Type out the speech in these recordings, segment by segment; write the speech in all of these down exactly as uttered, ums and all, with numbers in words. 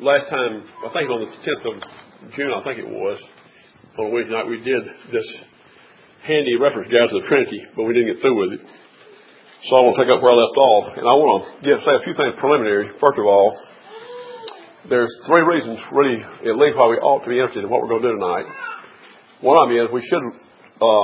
last time, I think on the tenth of June, I think it was, on a Wednesday night, we did this handy reference guide to the Trinity, but we didn't get through with it. So I want to pick up where I left off, and I want to get, say a few things preliminary. First of all, there's three reasons, really, at least why we ought to be interested in what we're going to do tonight. One of them is we should uh,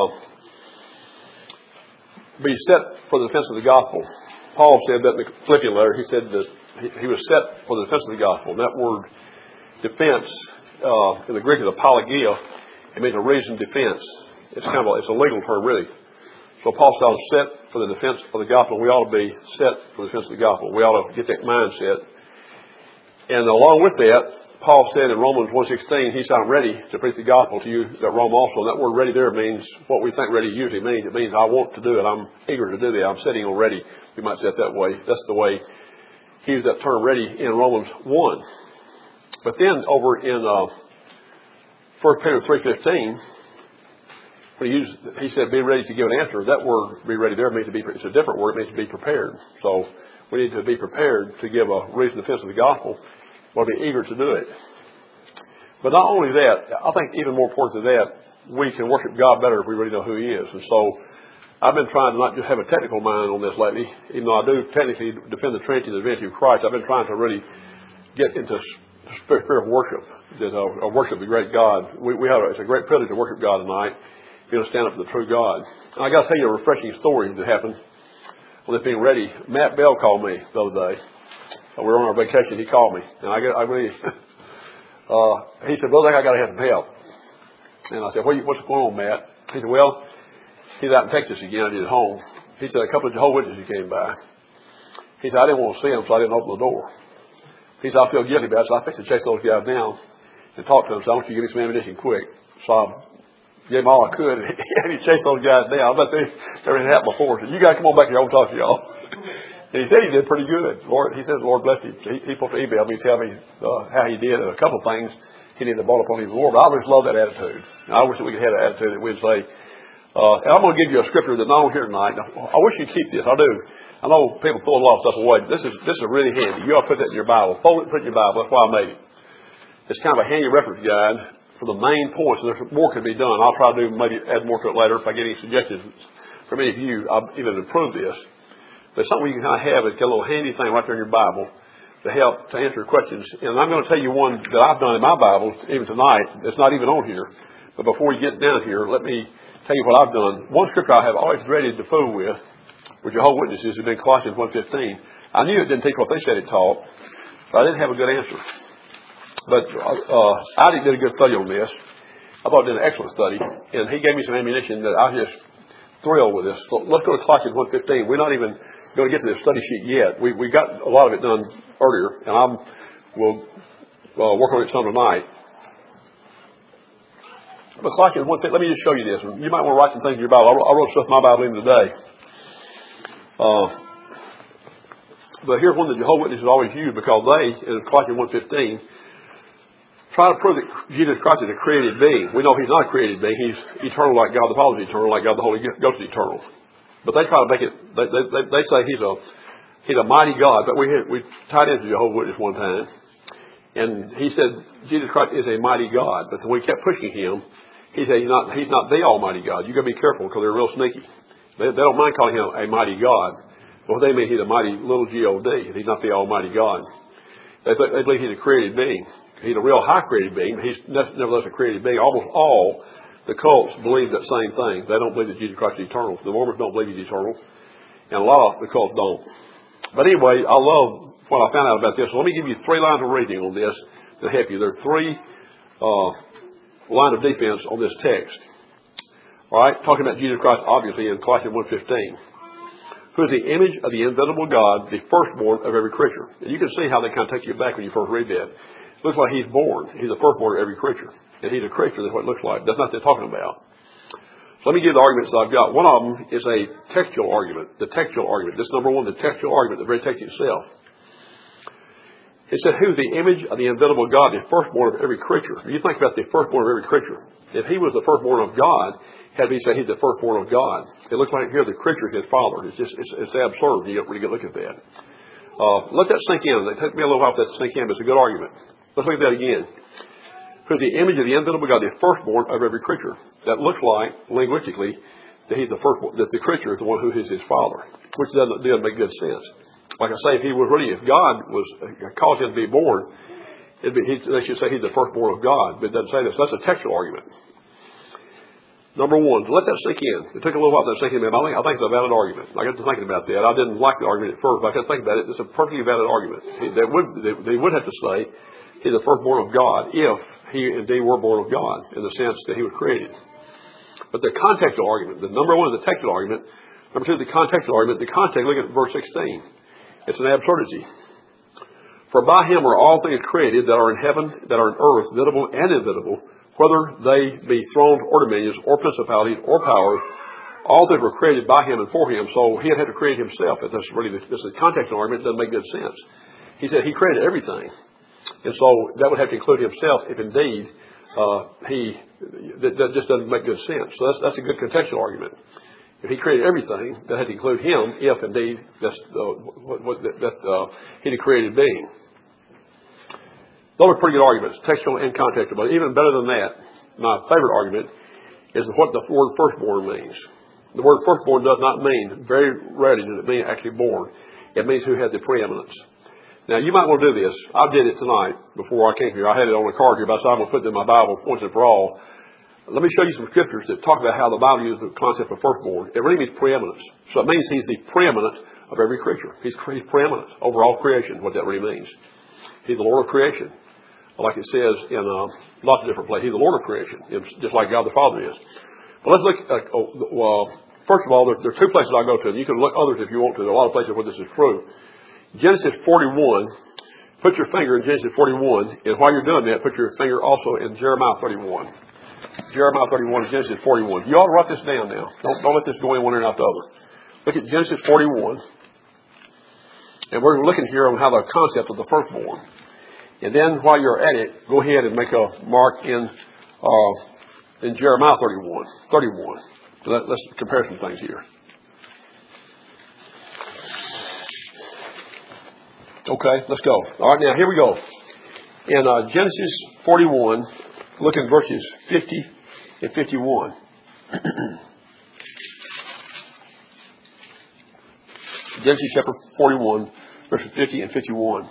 be set for the defense of the gospel. Paul said that in the Philippian letter. He said that he, he was set for the defense of the gospel. And that word defense, uh, in the Greek is apologia. It means a reasoned defense. It's kind of a, it's a legal term, really. So Paul said, set for the defense of the gospel. We ought to be set for the defense of the gospel. We ought to get that mindset. And along with that, Paul said in Romans one sixteen, he said, I'm ready to preach the gospel to you that Rome also. And that word ready there means what we think ready usually means. It means I want to do it. I'm eager to do that. I'm sitting on ready. We might say it that way. That's the way he used that term ready in Romans one. But then over in uh, First Peter three fifteen, when he, used, he said be ready to give an answer, that word be ready there means to be, it's a different word. It means to be prepared. So we need to be prepared to give a reasoned defense of the gospel. We'll be eager to do it. But not only that, I think even more important than that, we can worship God better if we really know who He is. And so I've been trying to not just have a technical mind on this lately, even though I do technically defend the Trinity and the divinity of Christ. I've been trying to really get into spirit of worship, that uh, worship the great God. We, we have a, it's a great privilege to worship God tonight, be able to stand up for the true God. And I got to tell you a refreshing story that happened on this being ready. Matt Bell called me the other day. We were on our vacation. He called me, and I, I really, uh, he said, "Brother, I got to have some help." And I said, what you, "What's going on, Matt?" He said, "Well, he's out in Texas again. I did at home." He said, "A couple of Jehovah's Witnesses came by." He said, "I didn't want to see them, so I didn't open the door." He said, "I feel guilty about it, so I fixed to chase those guys down and talk to them. So I want you to give me some ammunition quick." So I gave him all I could, and he chased those guys down. I bet they never had happened before. He said, "You guys come on back here. I want to talk to y'all." And he said he did pretty good. Lord, he said, "Lord bless him." He, he supposed to email me, tell me uh, how he did, and a couple of things he needed to brought upon his Lord. But I always love that attitude. And I wish that we could have that attitude that we'd say, uh, and I'm going to give you a scripture that's not on here tonight. I wish you'd keep this. I do. I know people throw a lot of stuff away. But this is this is really handy. You ought to put that in your Bible. Fold it and put it in your Bible. That's why I made it. It's kind of a handy reference guide for the main points. And there's more can be done. I'll try to do maybe add more to it later. If I get any suggestions from any of you, I'll even improve this. But something you can kind of have is get a little handy thing right there in your Bible to help to answer questions. And I'm going to tell you one that I've done in my Bible, even tonight. It's not even on here. But before we get down here, let me tell you what I've done. One scripture I have always dreaded to fool with, with Jehovah's Witnesses, has been Colossians one fifteen. I knew it didn't take what they said it taught, but I didn't have a good answer. But uh, I did a good study on this. I thought I did an excellent study. And he gave me some ammunition that I just thrilled with this. So let's go to Colossians one fifteen. We're not even going to get to this study sheet yet. We we got a lot of it done earlier, and I will uh, work on it some tonight. But Colossians one fifteen, let me just show you this. You might want to write some things in your Bible. I wrote stuff in my Bible even today. Uh, but here's one that Jehovah's Witnesses always use, because they, in Colossians one fifteen, try to prove that Jesus Christ is a created being. We know He's not a created being. He's eternal like God the Father is eternal, like God the Holy Ghost is eternal. But they try to make it, they, they, they say he's a he's a mighty God. But we we tied into Jehovah's Witness one time, and he said Jesus Christ is a mighty God. But when we kept pushing him, he said he's not he's not the Almighty God. You got to be careful, because they're real sneaky. They, they don't mind calling him a mighty God, but they mean he's a mighty little G O D. He's not the Almighty God. They they believe he's a created being. He's a real high created being. But he's nevertheless a created being. Almost all the cults believe that same thing. They don't believe that Jesus Christ is eternal. The Mormons don't believe he's eternal. And a lot of the cults don't. But anyway, I love what I found out about this. So let me give you three lines of reading on this to help you. There are three uh, lines of defense on this text. All right, talking about Jesus Christ, obviously, in Colossians one fifteen. Who is the image of the invisible God, the firstborn of every creature. And you can see how they kind of take you back when you first read that. It looks like he's born. He's the firstborn of every creature. And he's a creature. That's what it looks like. That's not what they're talking about. So let me give the arguments that I've got. One of them is a textual argument. The textual argument. This number one, the textual argument, the very text itself. It said, who's the image of the invisible God, the firstborn of every creature. You think about the firstborn of every creature. If he was the firstborn of God, had he said he's the firstborn of God. It looks like here the creature is his father. It's just, it's, it's absurd. You don't really get a look at that. Uh, let that sink in. It took me a little while for that to sink in, but it's a good argument. Let's look at that again. Who's the image of the invisible God, the firstborn of every creature. That looks like, linguistically, that he's the firstborn, that the creature is the one who is his father, which doesn't, doesn't make good sense. Like I say, if he was really, if God was caused him to be born, it'd be, he, they should say he's the firstborn of God, but it doesn't say this. That's a textual argument. Number one, let that sink in. It took a little while to sink in. I think, I think it's a valid argument. I got to thinking about that. I didn't like the argument at first, but I got to think about it. It's a perfectly valid argument. They would, they, they would have to say he's the firstborn of God if he indeed were born of God in the sense that he was created. But the contextual argument, the number one is the textual argument. Number two, the contextual argument. The context, look at verse sixteen. It's an absurdity. For by him are all things created that are in heaven, that are in earth, visible and invisible, whether they be thrones or dominions or principalities or powers, all things were created by him and for him. So he had had to create himself. If that's really the, this is the contextual argument, it doesn't make good sense. He said he created everything. And so that would have to include himself if indeed uh, he, that, that just doesn't make good sense. So that's, that's a good contextual argument. If he created everything, that had to include him if indeed that's, uh, what, what, that, that uh, he had created being. Those are pretty good arguments, textual and contextual. But even better than that, my favorite argument is what the word firstborn means. The word firstborn does not mean, very rarely does it mean actually born. It means who had the preeminence. Now, you might want to do this. I did it tonight before I came here. I had it on a card here, but I said I'm going to put it in my Bible once and for all. Let me show you some scriptures that talk about how the Bible uses the concept of firstborn. It really means preeminence. So it means he's the preeminent of every creature. He's, he's preeminent over all creation, what that really means. He's the Lord of creation. Like it says in uh, lots of different places. He's the Lord of creation, just like God the Father is. But let's look at, uh, well, first of all, there, there are two places I go to. And you can look others if you want to. There are a lot of places where this is true. Genesis forty-one, put your finger in Genesis forty-one, and while you're doing that, put your finger also in Jeremiah thirty-one. Jeremiah thirty-one and Genesis forty-one. You ought to write this down now. Don't, don't let this go in one ear and out the other. Look at Genesis forty-one. And we're looking here on how the concept of the firstborn. And then while you're at it, go ahead and make a mark in uh, in Jeremiah thirty-one. thirty-one. Let, let's compare some things here. Okay, let's go. All right, now here we go. In uh, Genesis forty-one, look in verses fifty and fifty-one. Genesis chapter forty-one, verses fifty and fifty-one.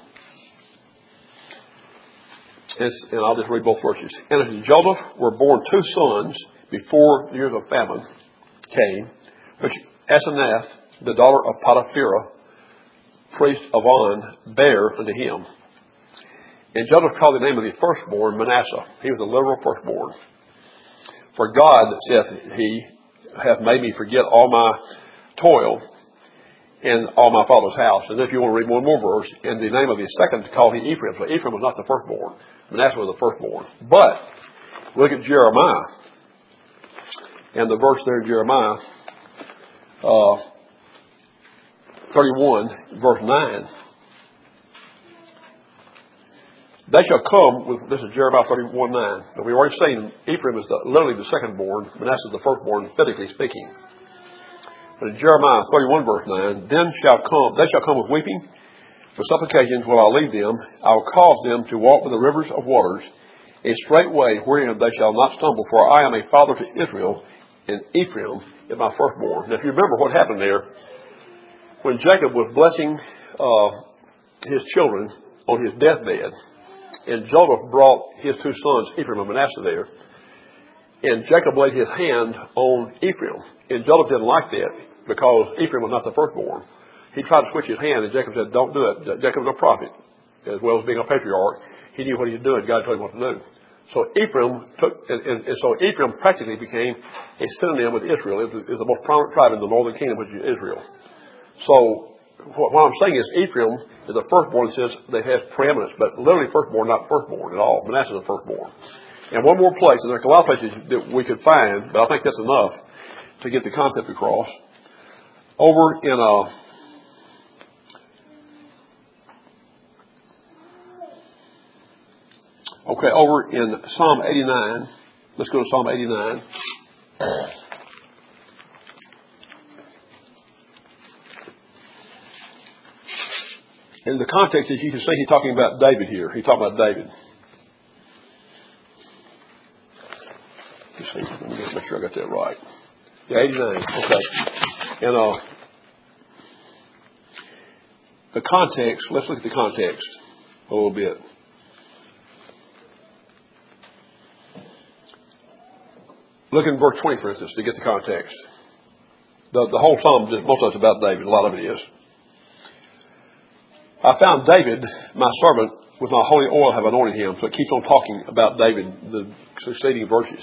It's, and I'll just read both verses. And unto Joseph were born two sons before the years of famine came, which Asenath, the daughter of Potipharah, priest of On, bare unto him. And Joseph called the name of the firstborn Manasseh. He was a literal firstborn. For God, saith he, hath made me forget all my toil and all my father's house. And if you want to read one more verse, and the name of the second called he Ephraim. So Ephraim was not the firstborn. Manasseh was the firstborn. But look at Jeremiah. And the verse there in Jeremiah uh, thirty-one, verse nine. They shall come with, this is Jeremiah thirty-one, nine. Now we've already seen Ephraim is the, literally the secondborn. Manasseh is the firstborn, physically speaking. But in Jeremiah thirty-one, verse nine, then shall come, they shall come with weeping, with supplications will I lead them. I will cause them to walk by the rivers of waters, a straight way wherein they shall not stumble. For I am a father to Israel, and Ephraim is my firstborn. Now if you remember what happened there, when Jacob was blessing uh, his children on his deathbed, and Joseph brought his two sons, Ephraim and Manasseh, there, and Jacob laid his hand on Ephraim. And Joseph didn't like that because Ephraim was not the firstborn. He tried to switch his hand, and Jacob said, don't do it. Jacob was a prophet, as well as being a patriarch. He knew what he was doing. God told him what to do. So Ephraim took, and, and, and so Ephraim practically became a synonym with Israel. It is the most prominent tribe in the northern kingdom, which is Israel. So what, what I'm saying is Ephraim is the firstborn. It says they have preeminence, but literally firstborn, not firstborn at all. Manasseh is the firstborn. And one more place, and there's a lot of places that we could find, but I think that's enough to get the concept across. Over in a okay, over in Psalm eighty-nine. Let's go to Psalm eighty-nine. In the context, as you can see, he's talking about David here. He's talking about David. Let's see. Let me just make sure I got that right. Yeah, eighty-nine. Okay. And uh, the context, let's look at the context a little bit. Look in verse twenty, for instance, to get the context. The, the whole psalm, most of it's about David. A lot of it is. I found David, my servant, with my holy oil have anointed him. So it keeps on talking about David, the succeeding verses.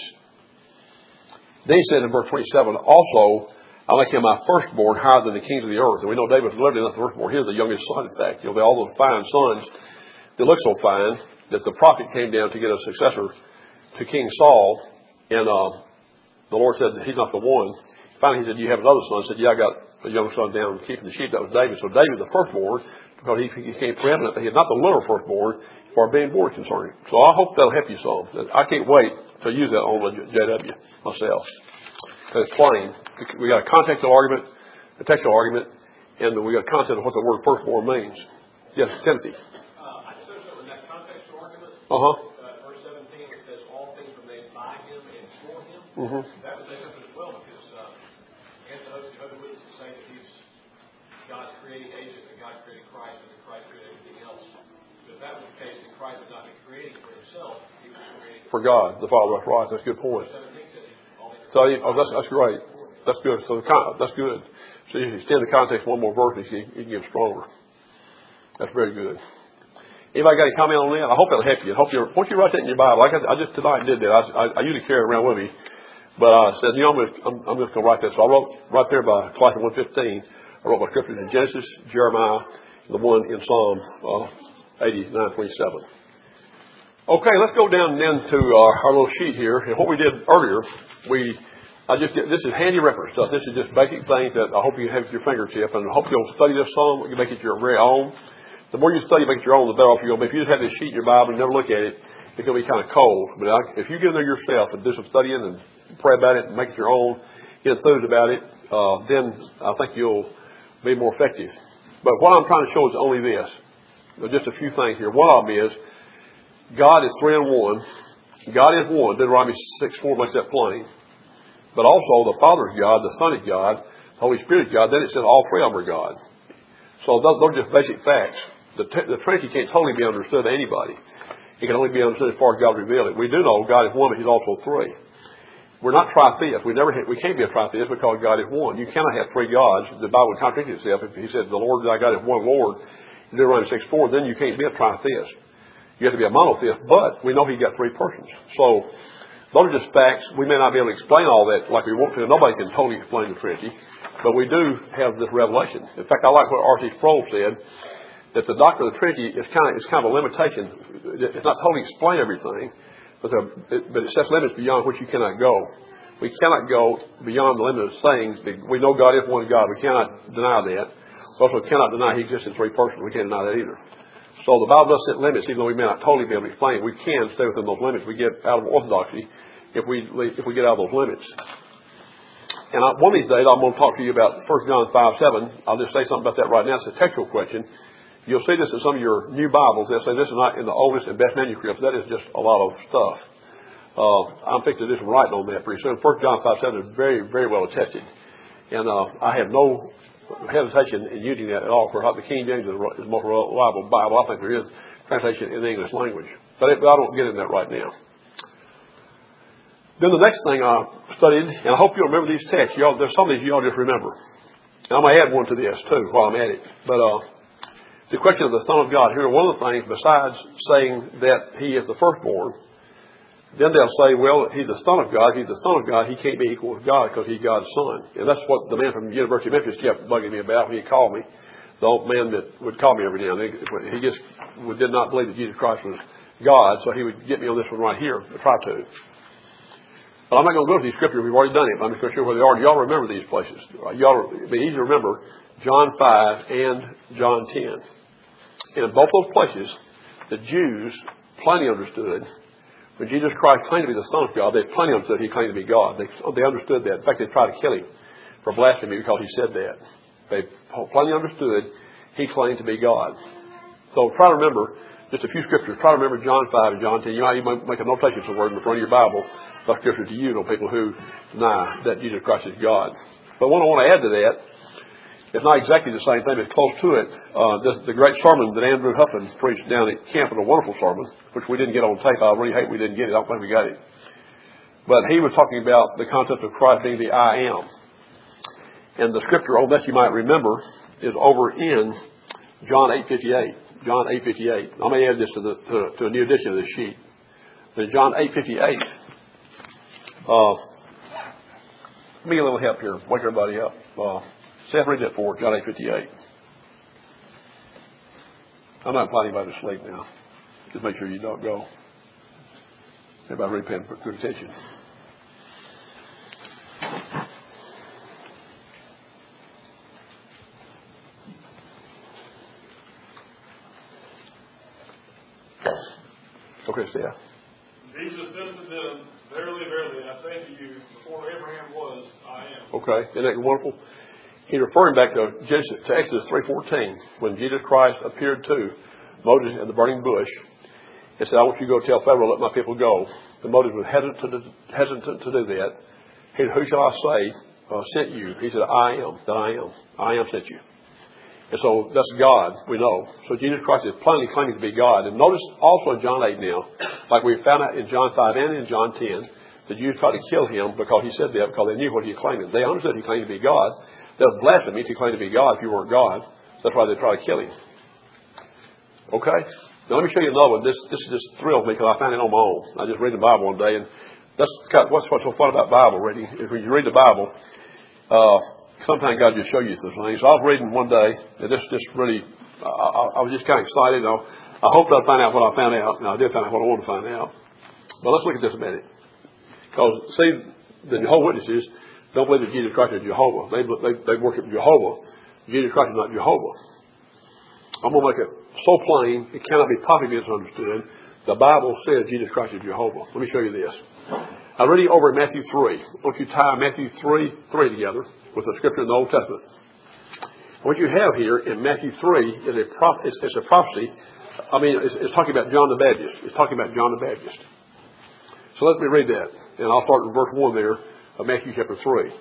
Then he said in verse twenty-seven, also, I make him my firstborn higher than the kings of the earth. And we know David was literally not the firstborn. He was the youngest son, in fact. You know, all those fine sons that look so fine that the prophet came down to get a successor to King Saul. And uh, the Lord said that he's not the one. Finally, he said, you have another son. He said, yeah, I got a young son down keeping the sheep. That was David. So David, the firstborn, because he became preeminent, he had not the literal firstborn for being born concerning. So I hope that'll help you some. I can't wait to use that on the J W myself. It's plain. We got a contextual argument, a textual argument, and we got a concept of what the word firstborn means. Yes, Timothy. Uh, I just noticed in that contextual argument, uh-huh. uh, verse seventeen, it says all things were made by him and for him. Mm-hmm. That would say something as well, because uh, Antihost, the other witnesses say that he's God's creating agent, and God created Christ, and that Christ created everything else. But if that was the case, then Christ would not be creating for himself. He was creating for God, the Father. That's right. That's a good point. So, oh, that's, that's great. That's good. So the con- that's good. So you extend the context one more verse, and you can get stronger. That's very good. Anybody got any comment on that? I hope that'll help you. I hope you. Once you write that in your Bible, like I, I just tonight did that. I, I, I usually carry it around with me, but I said, you know, I'm, gonna, I'm, I'm just going to write that. So I wrote right there by Colossians one fifteen. I wrote my scriptures in Genesis, Jeremiah, the one in Psalm uh, eighty-nine twenty-seven. Okay, let's go down then to our, our little sheet here. And what we did earlier, we, I just get, this is handy reference stuff. This is just basic things that I hope you have at your fingertip. And I hope you'll study this some. You make it your very own. The more you study, make it your own, the better off you're going to be. If you just have this sheet in your Bible and never look at it, it's going to be kind of cold. But if you get in there yourself and do some studying and pray about it and make it your own, get enthused about it, uh, then I think you'll be more effective. But what I'm trying to show is only this. Just a few things here. One of them is, God is three in one. God is one. Deuteronomy six four makes that plain. But also the Father is God, the Son is God, the Holy Spirit is God. Then it says all three of them are God. So those, those are just basic facts. The, t- the Trinity can't totally be understood by anybody. It can only be understood as far as God revealed it. We do know God is one, but He's also three. We're not tritheists. We never ha- we can't be a tritheist because God is one. You cannot have three gods. The Bible would contradict itself. If He said the Lord thy God is one Lord in Deuteronomy six four, then you can't be a tritheist. You have to be a monotheist, but we know He got three persons. So those are just facts. We may not be able to explain all that like we want to. Nobody can totally explain the Trinity, but we do have this revelation. In fact, I like what R C Sproul said, that the doctrine of the Trinity is kind of, is kind of a limitation. It's not totally explain everything, but, it, but it sets limits beyond which you cannot go. We cannot go beyond the limit of saying that we know God is one God. We cannot deny that. We also cannot deny He exists in three persons. We can't deny that either. So the Bible does set limits, even though we may not totally be able to explain it. We can stay within those limits. We get out of orthodoxy if we if we get out of those limits. And I, one of these days, I'm going to talk to you about First John five seven. I'll just say something about that right now. It's a textual question. You'll see this in some of your new Bibles. They'll say this is not in the oldest and best manuscripts. That is just a lot of stuff. Uh, I'm fixing to do some writing on that pretty soon. First John five seven is very, very well attested. And uh, I have no hesitation in using that at all. For the King James is the most reliable Bible I think there is translation in the English language. But, it, but I don't get in that right now. Then the next thing I studied, and I hope you'll remember these texts. Y'all, there's some of these you all just remember. And I'm going to add one to this too while I'm at it. But uh, the question of the Son of God here, one of the things besides saying that He is the firstborn, then they'll say, well, He's the Son of God. If He's the Son of God, He can't be equal with God because He's God's Son. And that's what the man from the University of Memphis kept bugging me about when he called me. The old man that would call me every now and then. He just did not believe that Jesus Christ was God, so he would get me on this one right here, try to. But I'm not going to go to these scriptures. We've already done it. I'm just going to show where they are. Y'all remember these places. Y'all, it'd be easy to remember John five and John ten. And in both those places, the Jews plainly understood when Jesus Christ claimed to be the Son of God, they plainly understood He claimed to be God. They, they understood that. In fact, they tried to kill Him for blasphemy because He said that. They plainly understood He claimed to be God. So try to remember just a few scriptures. Try to remember John five and John ten. You might even make a notation of the word in the front of your Bible, about scripture to you, know, people who deny that Jesus Christ is God. But what I want to add to that, it's not exactly the same thing, but close to it. Uh, the, the great sermon that Andrew Huffman preached down at camp, was a wonderful sermon, which we didn't get on tape. I really hate we didn't get it. I don't think we got it. But he was talking about the concept of Christ being the I am. And the scripture on that you might remember is over in John eight fifty-eight. John eight fifty-eight. I may add this to, the, to, to a new edition of the sheet. But in John eight fifty-eight, uh, let me get a little help here. Wake everybody up. Uh, Seth, read that for John eight fifty-eight. I'm not planning anybody to sleep now. Just make sure you don't go. Everybody read pen, put good attention. Okay, Seth. Jesus said to them, "Verily, verily, I say to you, before Abraham was, I am." Okay, isn't that wonderful? He's referring back to, Genesis, to Exodus three fourteen, when Jesus Christ appeared to Moses in the burning bush and said, "I want you to go tell Pharaoh, let my people go." And Moses was hesitant to, hesitant to do that. He said, "Who shall I say uh, sent you?" He said, "I am that I am. I am sent you." And so that's God, we know. So Jesus Christ is plainly claiming to be God. And notice also in John eight now, like we found out in John five and in John ten, the Jews tried to kill him because he said that, because they knew what he claimed. They understood he claimed to be God. That was blasphemy to claim to be God if you weren't God. That's why they tried to kill him. Okay? Now let me show you another one. This this just thrilled me because I found it on my own. I just read the Bible one day, and that's kind of what's, what's so fun about Bible reading. Is when you read the Bible, uh, sometimes God just show you some things. So I was reading one day, and this just really, I, I, I was just kind of excited. I, I hoped I'd find out what I found out, and I did find out what I wanted to find out. But let's look at this a minute. Because, see, the Jehovah's Witnesses don't believe that Jesus Christ is Jehovah. They, they, they worship Jehovah. Jesus Christ is not Jehovah. I'm going to make it so plain, it cannot be possibly misunderstood. The Bible says Jesus Christ is Jehovah. Let me show you this. I read it over in Matthew three. Don't you tie Matthew three, three together with the scripture in the Old Testament. What you have here in Matthew three is a, prop, it's, it's a prophecy. I mean, it's, it's talking about John the Baptist. It's talking about John the Baptist. So let me read that. And I'll start in verse one there of Matthew chapter three.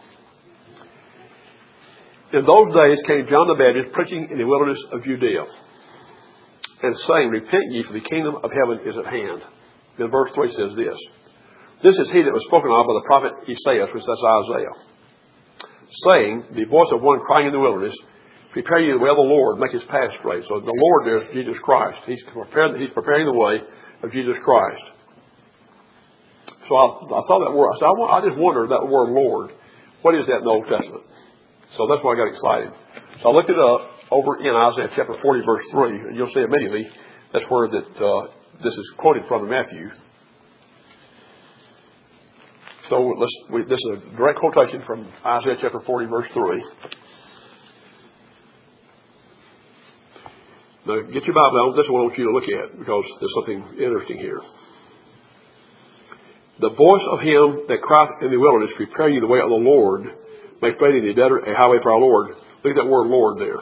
In those days came John the Baptist preaching in the wilderness of Judea and saying, "Repent ye, for the kingdom of heaven is at hand." Then verse three says this. "This is he that was spoken of by the prophet Isaiah," which that's Isaiah, "saying, the voice of one crying in the wilderness, prepare ye the way of the Lord, make his path straight." So the Lord there is Jesus Christ. He's preparing, he's preparing the way of Jesus Christ. So I, I saw that word. I said, I, I just wondered that word Lord. What is that in the Old Testament? So that's why I got excited. So I looked it up over in Isaiah chapter forty, verse three, and you'll see immediately that's where that uh, this is quoted from in Matthew. So let's, we, this is a direct quotation from Isaiah chapter forty, verse three. Now, get your Bible out. This is what I want you to look at because there's something interesting here. "The voice of him that crieth in the wilderness, prepare ye the way of the Lord, make straight in the desert a highway for our Lord." Look at that word Lord there.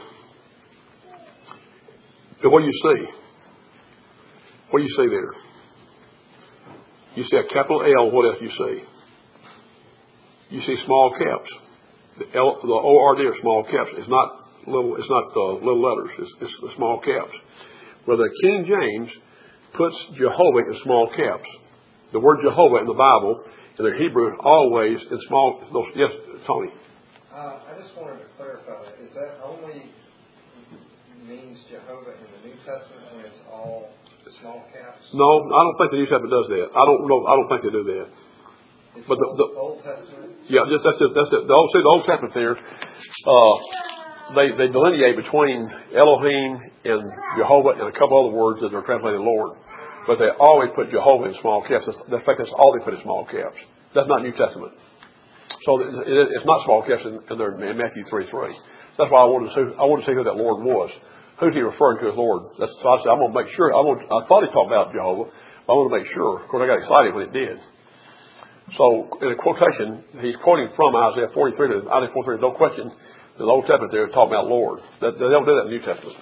So what do you see? What do you see there? You see a capital L. What else do you see? You see small caps. The, L, the O R D are small caps. It's not little. It's not uh, little letters. It's, it's the small caps. Where the King James puts Jehovah in small caps. The word Jehovah in the Bible in the Hebrew always in small. Those, yes, Tony. Uh, I just wanted to clarify that. Is that only means Jehovah in the New Testament when it's all small caps? No, I don't think the New Testament does that. I don't know. I don't think they do that. It's But the, the Old Testament. Yeah, just that's it. That's it. The old, see, the Old Testament there, uh, they they delineate between Elohim and Jehovah and a couple other words that are translated Lord, but they always put Jehovah in small caps. That's, in fact, that's all they put in small caps. That's not New Testament. So it's, it's not small caps in, in, there, in Matthew three three. So that's why I wanted to see. I wanted to see who that Lord was. Who's he referring to as Lord? That's so I said I'm going to make sure. I want. I thought he talked about Jehovah. But I want to make sure. Of course, I got excited when it did. So in a quotation, he's quoting from Isaiah forty-three. To Isaiah forty-three, no question. The Old Testament there is talking about Lord. They don't do that in the New Testament.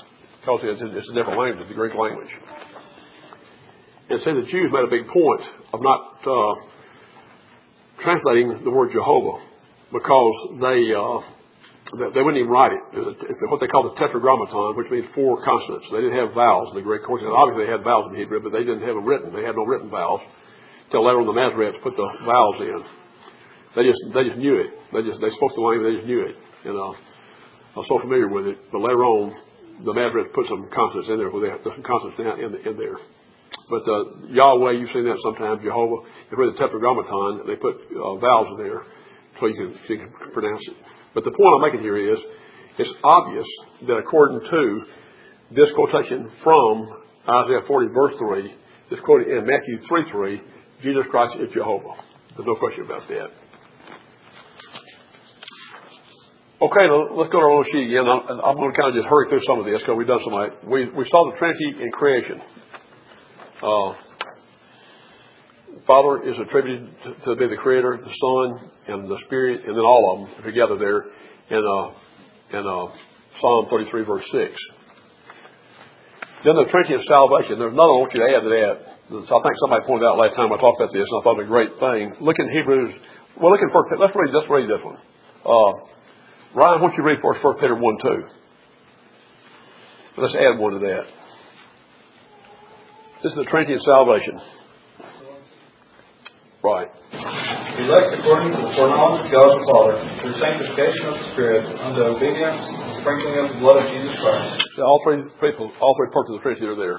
because it's, it's a different language, the Greek language. And say the Jews made a big point of not uh, translating the word Jehovah because they uh, they wouldn't even write it. It's what they call the tetragrammaton, which means four consonants. They didn't have vowels in the Greek. Of course, obviously they had vowels in Hebrew, but they didn't have them written. They had no written vowels until later on the Masoretes put the vowels in. They just they just knew it. They just they spoke the language. They just knew it. You know, I was so familiar with it. But later on, the Masoretes put some consonants in there. Where they have some consonants in, in there. But uh, Yahweh, you've seen that sometimes. Jehovah, they read the Tetragrammaton, and they put uh, vowels in there so you can, so you can pronounce it. But the point I'm making here is, it's obvious that according to this quotation from Isaiah forty, verse three, this quoted in Matthew three three, Jesus Christ is Jehovah. There's no question about that. Okay, now let's go to our own sheet again. I'm, I'm going to kind of just hurry through some of this because we've done so much. We, we saw the Trinity in creation. Uh, Father is attributed to, to be the Creator, the Son, and the Spirit, and then all of them together there in, uh, in uh, Psalm thirty-three, verse six. Then the Trinity of salvation. There's another I want you to add to that. So I think somebody pointed out last time I talked about this, and I thought it was a great thing. Look in Hebrews. Well, look in first. Let's read. Let's read this one. Uh, Ryan, why don't you read for us First Peter one two? Let's add one to that. This is the Trinity of salvation. Right. Elect according to the foreknowledge of God the Father, through sanctification of the Spirit, unto obedience and sprinkling of the blood of Jesus Christ. So all three people, all three parts of the Trinity are there.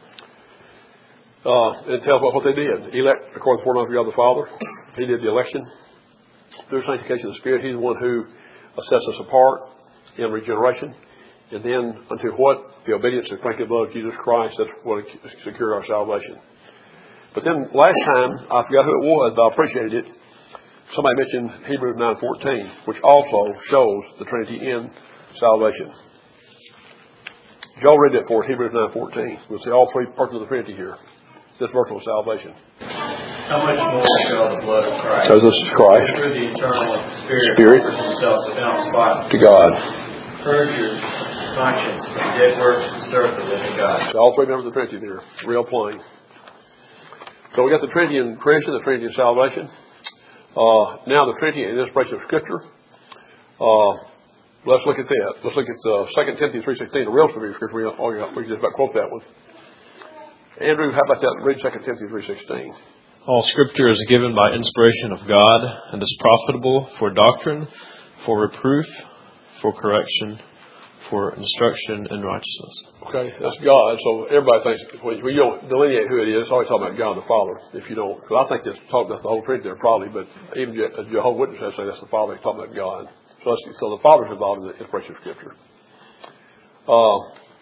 Uh, and it tells us what they did. Elect according to the foreknowledge of God the Father. He did the election. Through sanctification of the Spirit, He's the one who sets us apart in regeneration. And then unto what? The obedience and sprinkling blood of Jesus Christ. That's what secured our salvation. But then last time, I forgot who it was, but I appreciated it. Somebody mentioned Hebrews nine fourteen, which also shows the Trinity in salvation. Joe read that for us, Hebrews nine fourteen. We'll see all three parts of the Trinity here. This verse on salvation. How much more shall the blood of Christ, so this is Christ, through the eternal Spirit, Spirit himself without spot to God, purge your conscience from dead works and serve the living God. So all three members of the Trinity there, real plain. So we got the Trinity in creation, the Trinity in salvation. Uh, now the Trinity in inspiration of Scripture. Uh, let's look at that. Let's look at uh, Second Timothy three sixteen, the real Scripture. We, oh, yeah, we can just about quote that one. Andrew, how about that? Read Second Timothy three sixteen. All Scripture is given by inspiration of God and is profitable for doctrine, for reproof, for correction, for instruction in righteousness. Okay, that's God. So everybody thinks, when you don't delineate who it is, it's always talking about God the Father. If you don't, because I think that's talking about the whole Trinity there probably, but even Jehovah's Witnesses say that's the Father. He's talking about God. So, that's, so the Father's involved in the inspiration of Scripture. Uh,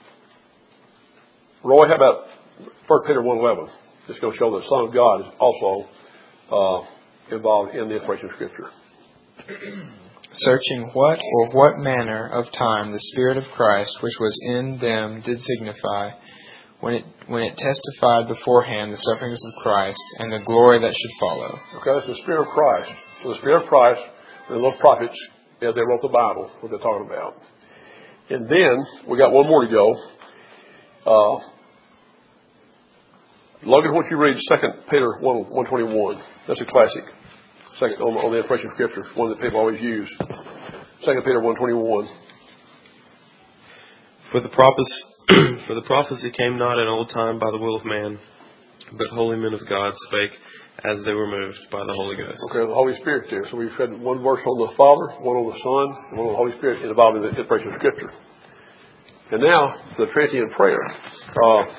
Roy, how about First Peter one eleven? It's going to show that the Son of God is also uh, involved in the inspiration of Scripture. Searching what or what manner of time the Spirit of Christ which was in them did signify, when it when it testified beforehand the sufferings of Christ and the glory that should follow. Okay, that's the Spirit of Christ. So the Spirit of Christ, the little prophets, as they wrote the Bible, what they're talking about. And then, we got one more to go. Uh, Logan, why don't you read Second Peter one twenty-one? That's a classic. Second, on, on the inspiration of Scripture, one that people always use. Second Peter one twenty-one. For the prophecy, for the prophecy came not in old time by the will of man, but holy men of God spake as they were moved by the Holy Ghost. Okay, the Holy Spirit there. So we've had one verse on the Father, one on the Son, and one on the Holy Spirit involved in the inspiration of Scripture. And now, the Trinity in prayer. Uh,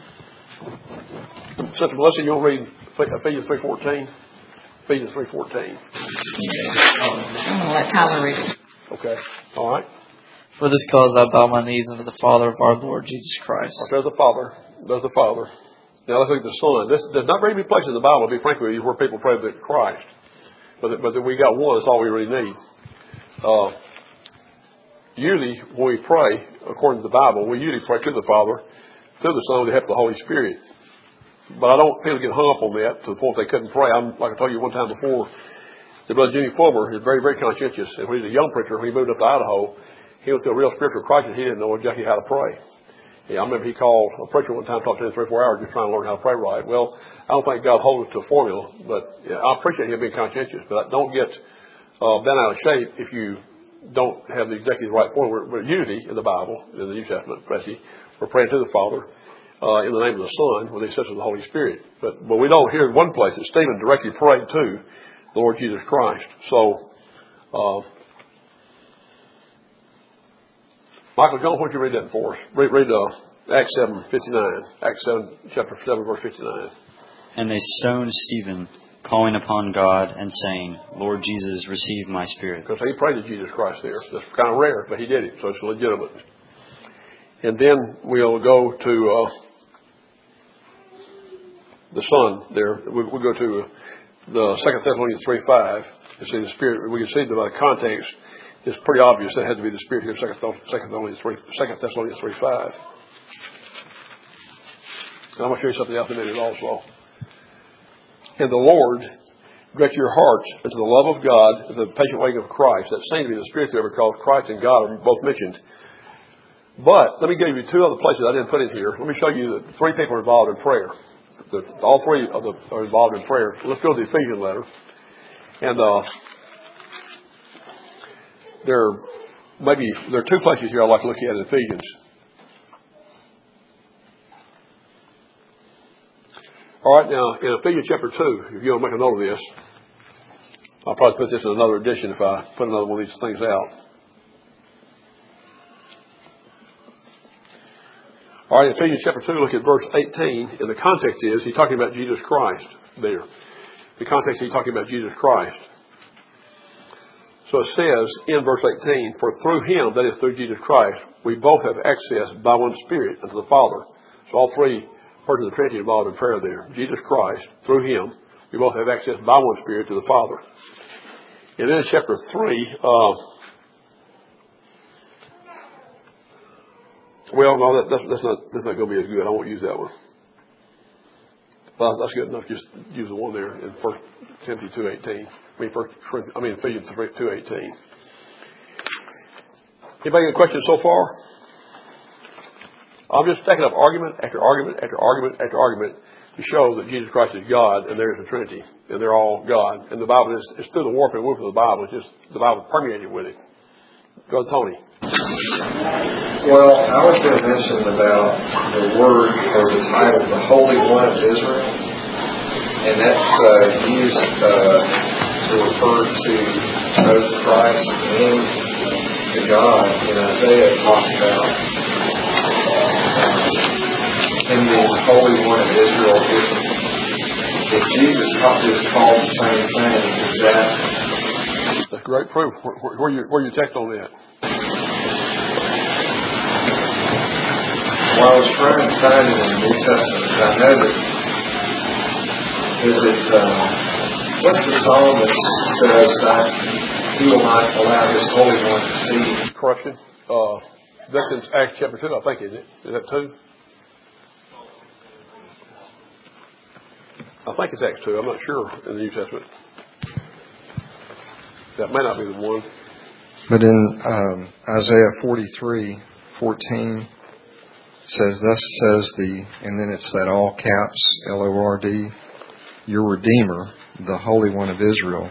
Sister Melissa, you want to read Ephesians three fourteen? Ephesians three fourteen. I'm going to let Tyler read it. Okay. All right. For this cause I bow my knees unto the Father of our Lord Jesus Christ. Okay, there's the Father. There's the Father. Now let's look at the Son. This, there's not very many places in the Bible, to be frank with you, where people pray to Christ. But, but we got one. That's all we really need. Uh, usually, when we pray, according to the Bible, we usually pray to the Father, through the Son, with the help of the Holy Spirit. But I don't want people to get hung up on that to the point they couldn't pray. I'm, like I told you one time before, the brother Jimmy Fulmer is very, very conscientious. And when he was a young preacher, when he moved up to Idaho, he went through a real spiritual crisis. He didn't know exactly how to pray. Yeah, I remember he called a preacher one time, talked to him three or four hours just trying to learn how to pray right. Well, I don't think God holds us to a formula, but yeah, I appreciate him being conscientious, but don't get uh, bent out of shape if you don't have the exactly the right formula. We're, we're unity in the Bible, in the New Testament, especially. We're praying to the Father uh, in the name of the Son with the assistance of the Holy Spirit. But, but we don't hear in one place that Stephen directly prayed to the Lord Jesus Christ. So, uh, Michael, John, why don't you read that for us? Read, read uh, Acts seven fifty-nine. Acts seven, chapter seven, verse fifty-nine. And they stoned Stephen, calling upon God and saying, Lord Jesus, receive my spirit. Because he prayed to Jesus Christ there. That's kind of rare, but he did it, so it's legitimate. And then we'll go to uh, the Son there. We'll, we'll go to the Second Thessalonians three five. You see the Spirit. We can see that by the context. It's pretty obvious that had to be the Spirit here. Second Thessalonians three, Second Thessalonians three five. And I'm going to show you something else in a minute also. And the Lord direct your hearts into the love of God and the patient waiting of Christ. That seems to be the Spirit there because Christ and God are both mentioned. But let me give you two other places I didn't put in here. Let me show you that three people are involved in prayer. The, all three of them are involved in prayer. Let's go to the Ephesian letter. And uh, there maybe there are two places here I'd like to look at in Ephesians. All right, now in Ephesians chapter two, if you want to make a note of this, I'll probably put this in another edition if I put another one of these things out. All right, Ephesians chapter two, look at verse eighteen. And the context is he's talking about Jesus Christ there. The context he's talking about Jesus Christ. So it says in verse eighteen, for through him, that is through Jesus Christ, we both have access by one Spirit unto the Father. So all three persons of the Trinity involved in prayer there. Jesus Christ, through him, we both have access by one Spirit to the Father. And then in chapter three, uh, well, no, that, that's, that's not that's not going to be as good. I won't use that one. Well, that's good enough. Just use the one there in First Timothy two eighteen. I mean, first, I mean Ephesians two eighteen. Anybody got questions so far? I'm just taking up argument after argument after argument after argument to show that Jesus Christ is God and there is a Trinity and they're all God. And the Bible is it's through the warp and woof of the Bible. It's just the Bible permeated with it. Go to Tony. Well, I was going to mention about the word or the title, the Holy One of Israel, and that's uh, used uh, to refer to both Christ and to God. And Isaiah talks about uh, in the Holy One of Israel. If, if Jesus is called the same thing, is that? That's great proof. Where, where, where, you, where you text on that? Well, I was trying to find it in the New Testament. I know that is it uh, what's the psalm that says that he will not allow his Holy One to see corruption? Uh, that's in Acts chapter two, I think, isn't it? Is that two? I think it's Acts two. I'm not sure in the New Testament. That may not be the one. But in um, Isaiah forty-three fourteen says, thus says the, and then it's that all caps, L O R D, your Redeemer, the Holy One of Israel.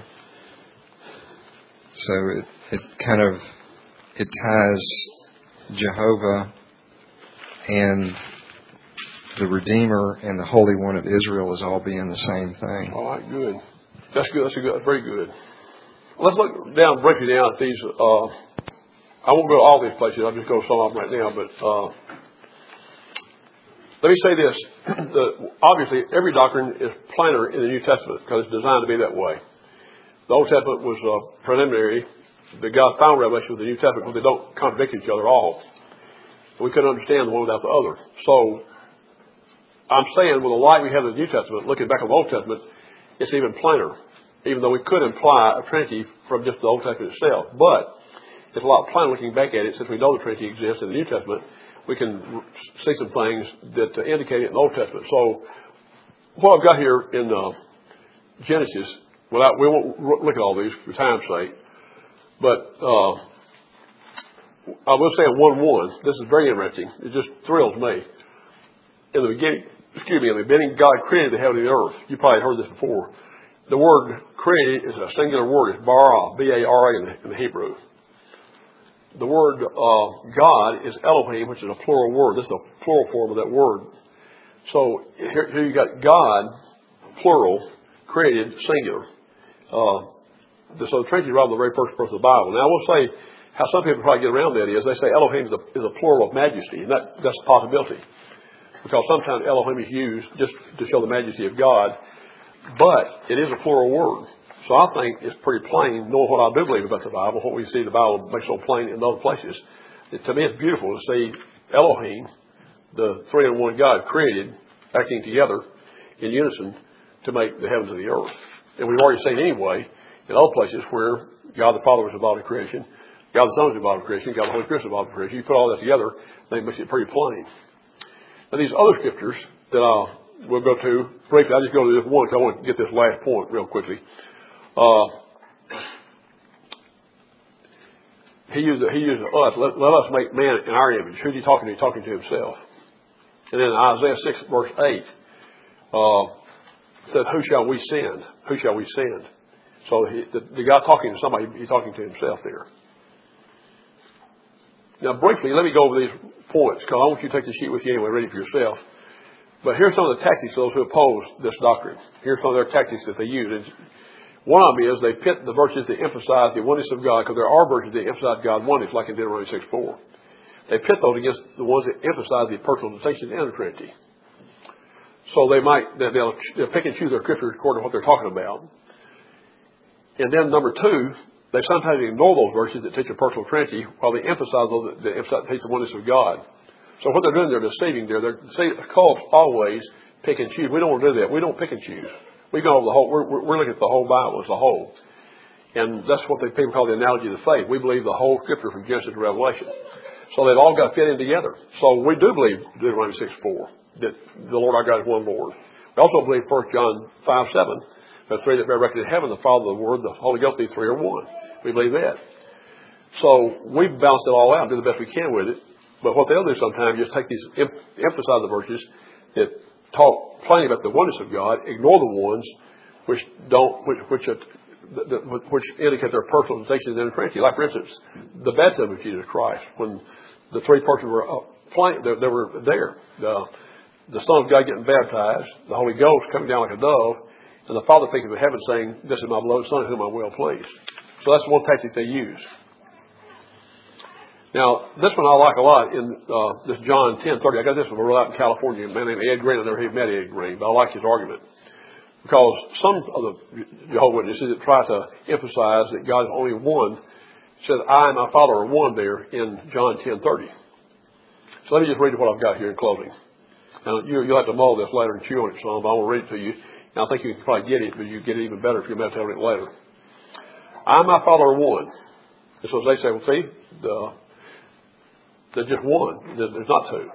So it, it kind of, it ties Jehovah and the Redeemer and the Holy One of Israel as all being the same thing. All right, good. That's good. That's a good. That's very good. Let's look down, break it down at these. Uh, I won't go to all these places. I'll just go to some of them right now. But uh, let me say this. the, obviously, every doctrine is plainer in the New Testament because it's designed to be that way. The Old Testament was uh, preliminary. The God found revelation with the New Testament because they don't contradict each other at all. We couldn't understand the one without the other. So I'm saying with the light we have in the New Testament, looking back on the Old Testament, it's even plainer. Even though we could imply a Trinity from just the Old Testament itself. But it's a lot plainer looking back at it since we know the Trinity exists in the New Testament. We can see some things that uh, indicate it in the Old Testament. So what I've got here in uh, Genesis, without, we won't look at all these for time's sake, but uh, I will say in one one, this is very interesting. It just thrills me. In the beginning, excuse me, in the beginning, God created the heaven and the earth. You probably heard this before. The word created is a singular word. It's bara, B A R A in the, in the Hebrew. The word uh, God is Elohim, which is a plural word. This is a plural form of that word. So here, here you got God, plural, created, singular. Uh, so the Trinity is rather the very first verse of the Bible. Now I will say how some people probably get around that is they say Elohim is a, is a plural of majesty, and that, that's a possibility. Because sometimes Elohim is used just to show the majesty of God, but it is a plural word. So I think it's pretty plain, knowing what I do believe about the Bible, what we see the Bible makes so plain in other places. It, to me, it's beautiful to see Elohim, the three in one God, created, acting together in unison to make the heavens and the earth. And we've already seen anyway, in other places where God the Father was involved in creation, God the Son was involved in creation, God the Holy Spirit was involved in creation. You put all that together, I think it makes it pretty plain. Now these other scriptures that I will go to briefly, I'll just go to this one because I want to get this last point real quickly. Uh, he used he used us. Let, let us make man in our image. Who's he talking to? He's talking to himself. And then Isaiah six verse eight uh, said, "Who shall we send? Who shall we send?" So he, the, the guy talking to somebody, he's talking to himself there. Now briefly, let me go over these points because I want you to take the sheet with you anyway, read it for yourself. But here's some of the tactics of those who oppose this doctrine. Here's some of their tactics that they use. And one of them is they pit the verses that emphasize the oneness of God, because there are verses that emphasize God's oneness, like in Deuteronomy six four. They pit those against the ones that emphasize the personal distinction and the Trinity. So they might, they'll, they'll pick and choose their scriptures according to what they're talking about. And then number two, they sometimes ignore those verses that teach a personal Trinity while they emphasize those that, that emphasize, teach the oneness of God. So what they're doing, they're deceiving there. They're called always pick and choose. We don't want to do that. We don't pick and choose. We go over the whole, we're, we're looking at the whole Bible as a whole. And that's what the people call the analogy of the faith. We believe the whole scripture from Genesis to Revelation. So they've all got to fit in together. So we do believe Deuteronomy six four, that the Lord our God is one Lord. We also believe First John five seven, the three that bear record in heaven, the Father, the Word, the Holy Ghost, these three are one. We believe that. So we balance it all out and do the best we can with it. But what they'll do sometimes is take these, emphasize the verses that talk plainly about the oneness of God, ignore the ones which don't, which which, uh, the, the, which indicate their personal distinction in the Trinity. Like for instance, the baptism of Jesus Christ, when the three persons were uh, plain, they, they were there. The, the Son of God getting baptized, the Holy Ghost coming down like a dove, and the Father speaking from heaven saying, "This is my beloved Son, whom I'm well pleased." So that's one tactic they use. Now, this one I like a lot in uh, this John ten thirty. I got this one out in California. A man named Ed Green. I never even met Ed Green, but I like his argument. Because some of the Jehovah's Witnesses that try to emphasize that God is only one said, "I and my Father are one" there in John ten thirty. So let me just read what I've got here in closing. Now, you, you'll have to mull this later and chew on it some, but I will read it to you. And I think you can probably get it, but you get it even better if you meditate on it later. "I and my Father are one." And so they say, well, see, the There's just one. There's not two.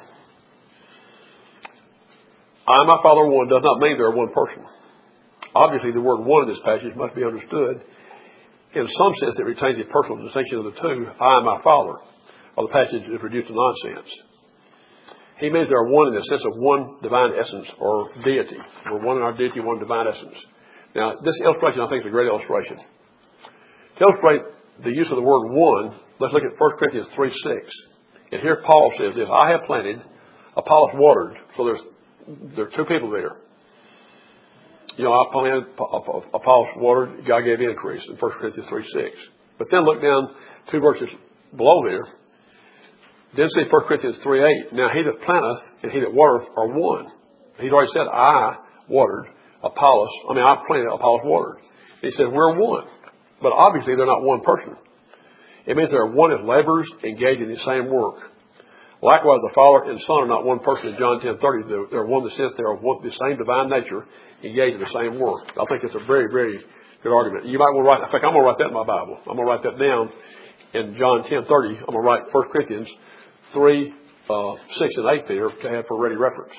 "I and my Father are one" does not mean they're one person. Obviously, the word "one" in this passage must be understood in some sense that retains the personal distinction of the two, "I and my Father," or the passage is reduced to nonsense. He means they are one in the sense of one divine essence or deity. We're one in our deity, one divine essence. Now, this illustration, I think, is a great illustration. To illustrate the use of the word "one," let's look at First Corinthians three six. And here Paul says this: "I have planted, Apollos watered." So there's there are two people there. You know, I planted, Apollos watered, God gave increase in First Corinthians three six. But then look down two verses below there. Then see First Corinthians three eight. "Now he that planteth and he that watereth are one." He's already said, "I watered, Apollos." I mean, I planted, Apollos watered. And he said, "We're one." But obviously they're not one person. It means they're one as laborers engaged in the same work. Likewise, the Father and Son are not one person in John ten thirty. They're, they're one in the sense they are one, the same divine nature engaged in the same work. I think it's a very, very good argument. You might want to write, in fact, I'm going to write that in my Bible. I'm going to write that down in John ten thirty. I'm going to write First Corinthians three, uh, six, and eight there to have for ready reference.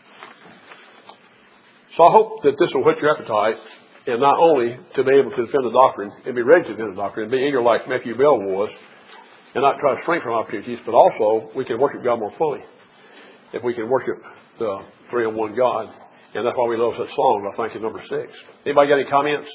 So I hope that this will whet your appetite, and not only to be able to defend the doctrine and be ready to defend the doctrine and be eager like Matthew Bell was and not try to shrink from opportunities, but also we can worship God more fully if we can worship the three in one God. And that's why we love such songs, I think, in number six. Anybody got any comments?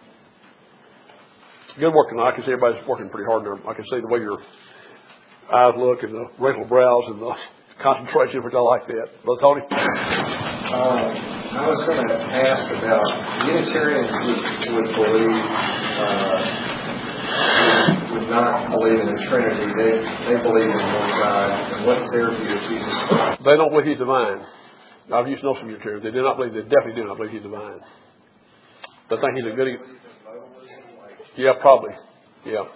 Good work tonight. I can see everybody's working pretty hard there. I can see the way your eyes look and the wrinkled brows and the concentration, which I like that. Brother Tony? Uh, I was going to ask about Unitarians would, would believe, uh, would not believe in the Trinity. They, they believe in one God. And what's their view of Jesus Christ? They don't believe He's divine. I've used to know some Unitarians. They do not believe, they definitely do not believe He's divine. They think He's a good... Yeah, probably. Yeah.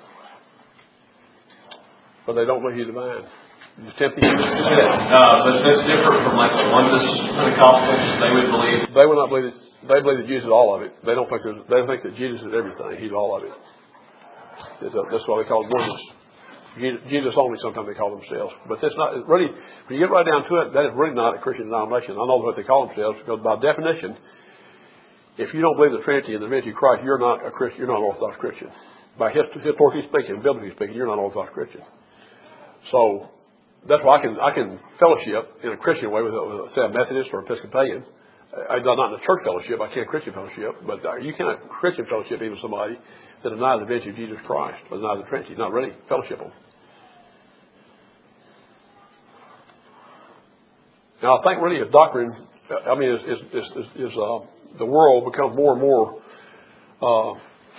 But they don't believe He's divine. Just tempting. Uh, but that's different from like the oneness Pentecostals. They would believe. They would not believe that. They believe that Jesus is all of it. They don't think there's. They think that Jesus is everything. He's all of it. That's why they call it oneness. Jesus only. Sometimes they call themselves. But that's not it's really. When you get right down to it, that is really not a Christian denomination. I know what they call themselves because by definition, if you don't believe the Trinity and the divinity of Christ, you're not a Christian. You're not an Orthodox Christian. By historically speaking, biblically speaking, you're not an Orthodox Christian. So that's why I can I can fellowship in a Christian way with, a, say, a Methodist or Episcopalian. I, I'm not in a church fellowship. I can't Christian fellowship, but you cannot Christian fellowship even somebody that denies the divinity of Jesus Christ or denies the Trinity. Not really fellowship them. Now, I think really a doctrine. I mean, is is is, is, is uh, the world becomes more and more uh,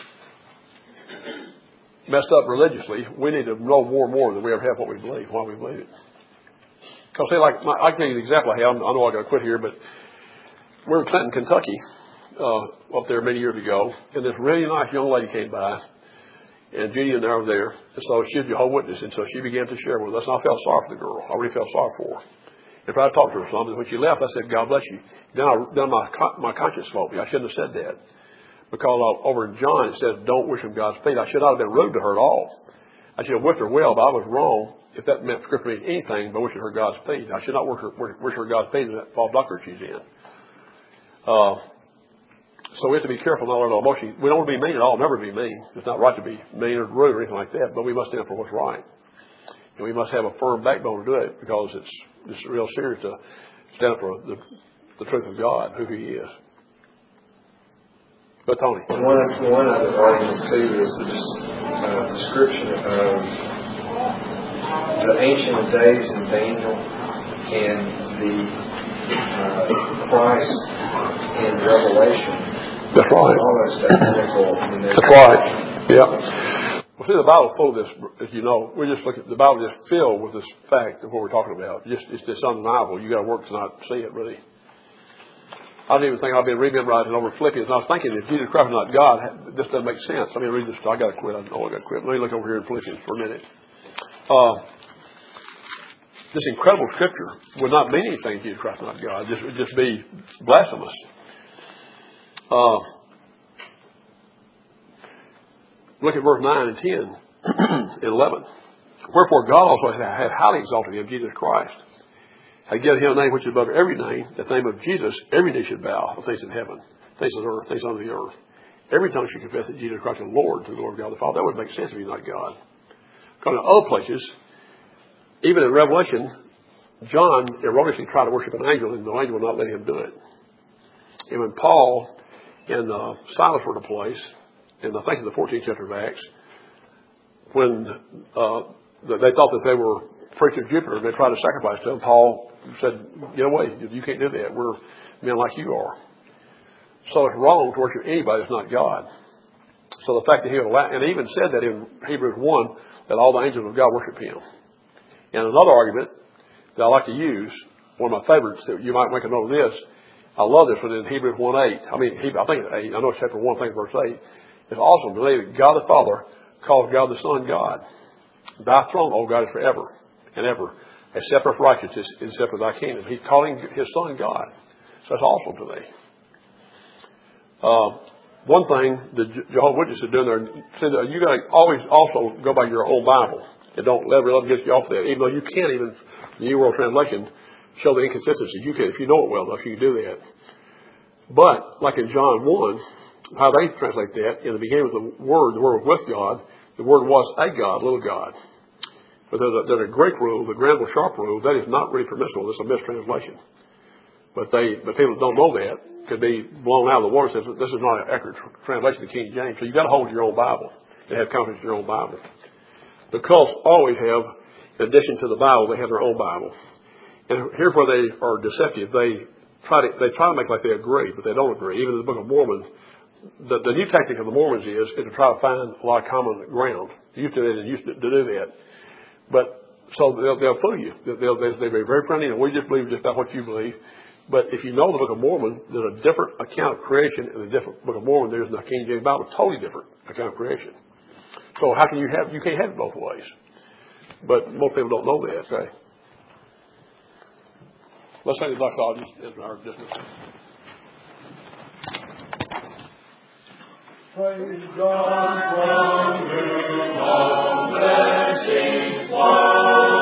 messed up religiously. We need to know more and more than we ever have what we believe, why we believe it. I'll say, like, my, I can tell you the example I have. I know I got to quit here, but we were in Clinton, Kentucky, uh, up there many years ago, and this really nice young lady came by, and Judy and I were there, and so she was a Jehovah's Witness, and so she began to share with us, and I felt sorry for the girl. I really felt sorry for her. If I talked to her some, and when she left, I said, God bless you. Then, I, then my my conscience smote me. I shouldn't have said that. Because over in John, it says, don't wish him God's feet. I should not have been rude to her at all. I should have wished her well, but I was wrong if that meant Scripture means anything but wishing her God's feet. I should not wish her, wish her God's feet in that false doctrine she's in. Uh, so we have to be careful not to let our emotions. We don't want to be mean at all, never be mean. It's not right to be mean or rude or anything like that, but we must stand for what's right. And we must have a firm backbone to do it because it's, it's real serious to stand for the, the truth of God, who He is. But Tony. One, one other argument, too, is the uh, description of the Ancient of Days in Daniel and the uh, Christ in Revelation. That's right. Almost identical. That's right. Yeah. Well, see, the Bible's full of this, as you know. We just look at the Bible is filled with this fact of what we're talking about. Just it's just undeniable. You got to work to not see it, really. I don't even think I've been rememorizing over Philippians. And I was thinking, if Jesus Christ is not God, this doesn't make sense. Let me read this. I got to quit. I know I got to quit. Let me look over here in Philippians for a minute. Uh, this incredible Scripture would not mean anything if Jesus Christ is not God. It would just be blasphemous. Uh, look at verse nine and ten and eleven. Wherefore God also hath highly exalted him, Jesus Christ, hath given him a name which is above every name, that the name of Jesus every knee should bow, of things in heaven, things on earth, things under the earth. Every tongue should confess that Jesus Christ is Lord, to the Lord God the Father. That would make sense if He's not God. Because in other places, even in Revelation, John erroneously tried to worship an angel, and the angel would not let him do it. And when Paul and uh, Silas were at a place, and I think in the fourteenth chapter of Acts, when uh, they thought that they were priests of Jupiter, and they tried to sacrifice to him, Paul said, get away, you can't do that. We're men like you are. So it's wrong to worship anybody that's not God. So the fact that He would allow, and He even said that in Hebrews one, that all the angels of God worship Him. And another argument that I like to use, one of my favorites, that you might make a note of this, I love this one in Hebrews one eight. I mean, I think it's eight. I know it's chapter one, I think verse eight. It's awesome to believe that God the Father calls God the Son God. Thy throne, O God, is forever and ever. A scepter of righteousness is a scepter of Thy kingdom. He's calling His Son God. So that's awesome to me. Uh, one thing the Jehovah's Witnesses are doing there, you got to always also go by your own Bible. And don't let it get you off there. Even though you can't even, the New World Translation, show the inconsistency. You can, if you know it well enough, you can do that. But, like in John one, how they translate that, in the beginning was the Word, the Word was with God, the Word was a God, little God. But there's a, there's a Greek rule, the Granville-Sharp rule, that is not really permissible. It's a mistranslation. But they, but people that don't know that could be blown out of the water. Says this is not an accurate translation of the King James. So you got to hold your own Bible and have confidence in your own Bible. The cults always have, in addition to the Bible, they have their own Bible. And here's where they are deceptive. They try to they try to make like they agree, but they don't agree. Even in the Book of Mormon, the, the new tactic of the Mormons is, is to try to find a lot of common ground. They used to they used to, to do that, but so they'll, they'll fool you. They'll, they'll, they'll be very friendly, and we just believe just about what you believe. But if you know the Book of Mormon, there's a different account of creation in the different Book of Mormon. There's in the King James Bible, totally different account of creation. So how can you have, you can't have it both ways. But most people don't know that. Okay. Let's say the doxology in our distance. Praise God from whom all blessings flow.